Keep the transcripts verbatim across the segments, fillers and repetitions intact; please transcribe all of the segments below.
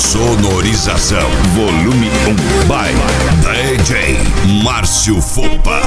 Sonorização Volume um by D J Márcio Fopa.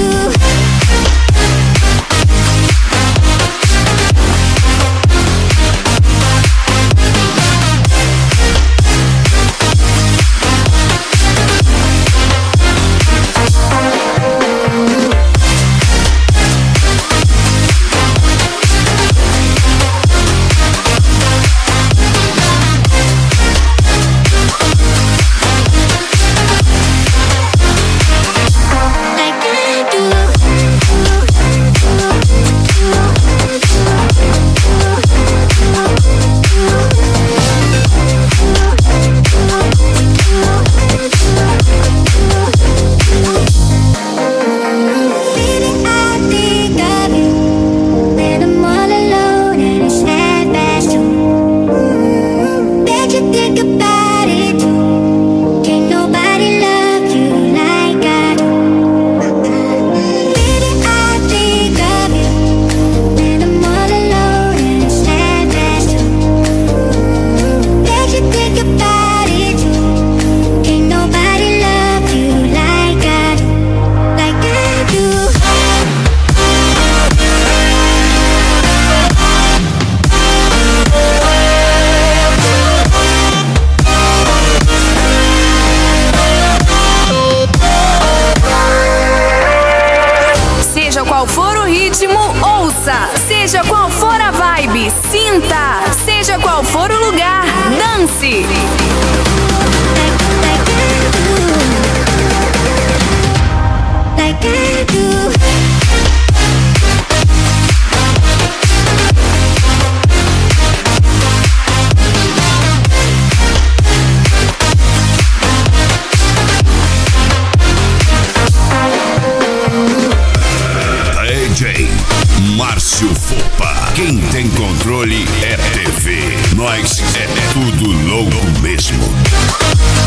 Qual for o ritmo, ouça. Seja qual for a vibe, sinta. Seja qual for o lugar, dance. D J Márcio Fopa. Quem tem controle é T V. Nós é tudo louco mesmo.